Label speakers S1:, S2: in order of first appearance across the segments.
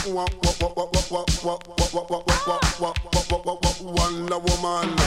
S1: Wonder Woman.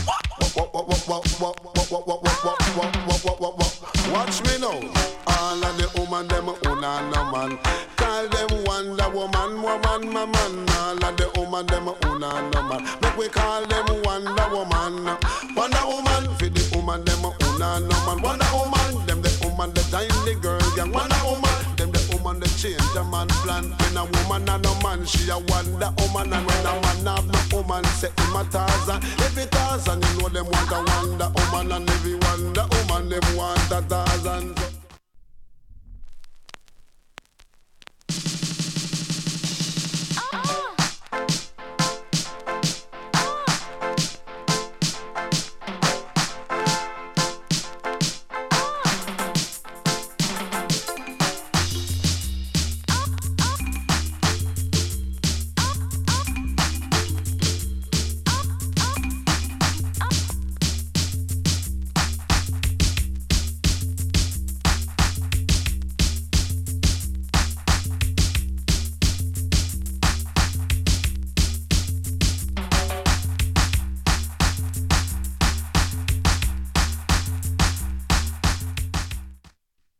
S1: Watch me now. All of the woman them una no man. Call them Wonder Woman, woman, my man. All of the woman them una no man. Make we call them Wonder Woman. Wonder Woman, for the woman them una no man. Wonder Woman, them the woman the tiny girl gang. Wonder Woman, them the woman the change the man plan. When a woman and a man, she a Wonder Woman. And when a man have no woman, say him a Tarzan. Every Tarzan, you know them want a Wonder Woman. And every Wonder Woman, them want a Tarzan.